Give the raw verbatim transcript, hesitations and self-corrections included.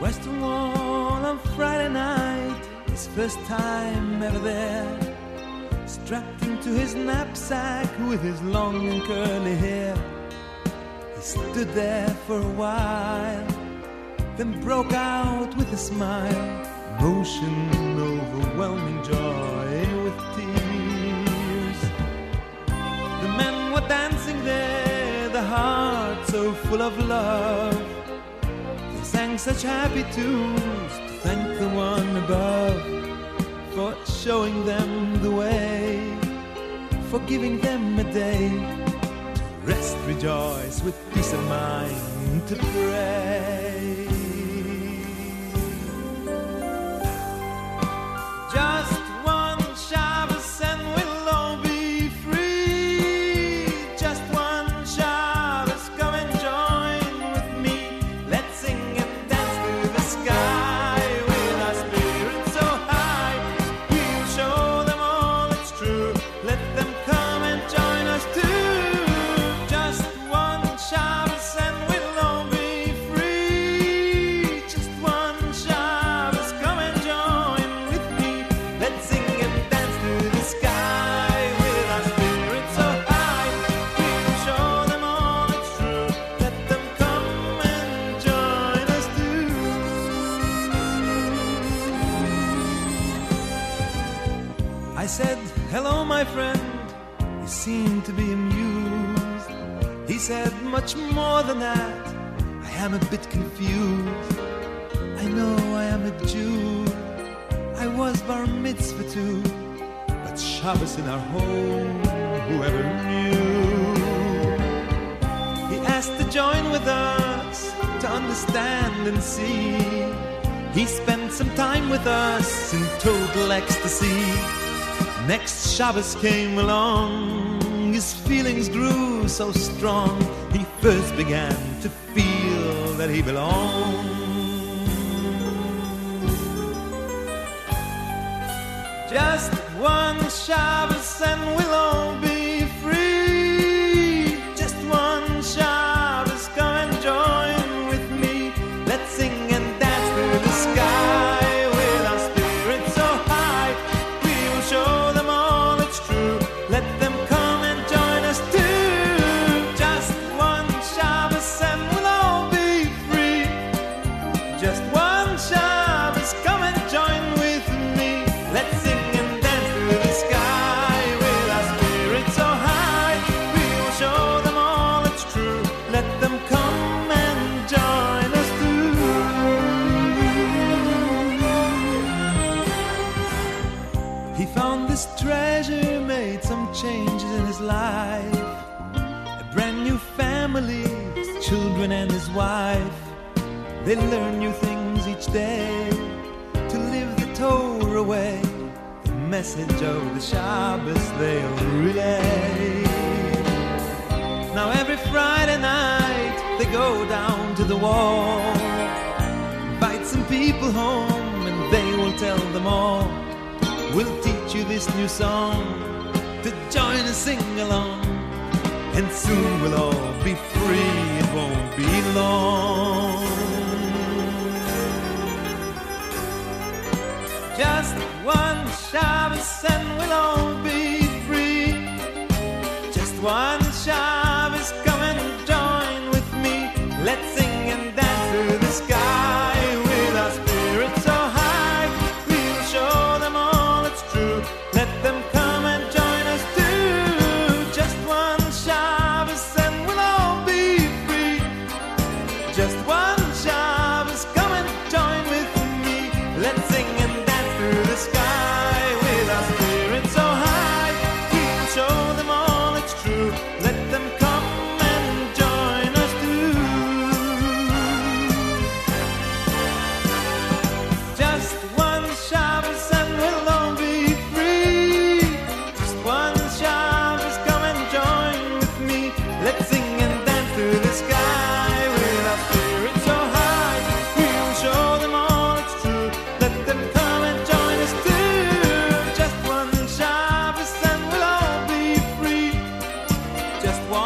Western Wall on Friday night, his first time ever there. Strapped into his knapsack with his long and curly hair. He stood there for a while, then broke out with a smile. Motion, overwhelming joy with tears. The men were dancing there, the heart so full of love. They sang such happy tunes to thank the one above for showing them the way, for giving them a day to rest, rejoice, with peace of mind to pray. Just one Shabbos and we'll all be free. Just one Shabbos, come and join with me. Let's sing and dance through the sky with our spirits so high. We'll show them all it's true. Let them come and join us too. Just one Shabbos and we'll all be free. Just one Shabbos, come and join with me. Let's sing and dance through the sky with our spirits so high. We'll show them all it's true. Let them come and join us too. I said, hello, my friend. He seemed to be amused. He said much more than that. I am a bit confused. I know I am a Jew. I was bar mitzvah too. But Shabbos in our home, whoever knew? He asked to join with us, to understand and see. He spent some time with us in total ecstasy. Next Shabbos came along, his feelings grew so strong. He first began to feel that he belonged. Just one Shabbos and we'll all be free. Just one Shabbos, come and join with me. Let's sing and dance through the sky with our spirits so high. We will show them all it's true. Let them come and join us too. Just one Shabbos and we'll all be free. Just one Shabbos, come and join with me. Let's sing and dance through the sky with our spirits so high. We will show them all it's true. Let them come and join us too. He found this treasure, made some changes in his life. A brand new family, his children and his wife. They learn new things each day to live the Torah way. The message of the Shabbos they'll relay. Now every Friday night they go down to the wall, invite some people home and they will tell them all. We'll teach you this new song to join and sing along. And soon we'll all be free, it won't be long. Just one Shabbos and we'll all be free. Just one Shabbos, come and join with me. Let's sing and dance through the sky with our spirits so high. We'll show them all it's true. Let them come and join us too. Just one Shabbos and we'll all be free. Just one Shabbos, come and join with me. Let's sing and dance through the sky with our spirits so high. We'll show them all it's true. Let them come and join us too. Just one Shabbos and we'll all be free. Just one Shabbos, come and join with me. Let's sing and dance through the sky with our spirits so high. We'll show them all it's true. Let them come and join us too. Just one Shabbos and we'll all be free. Just one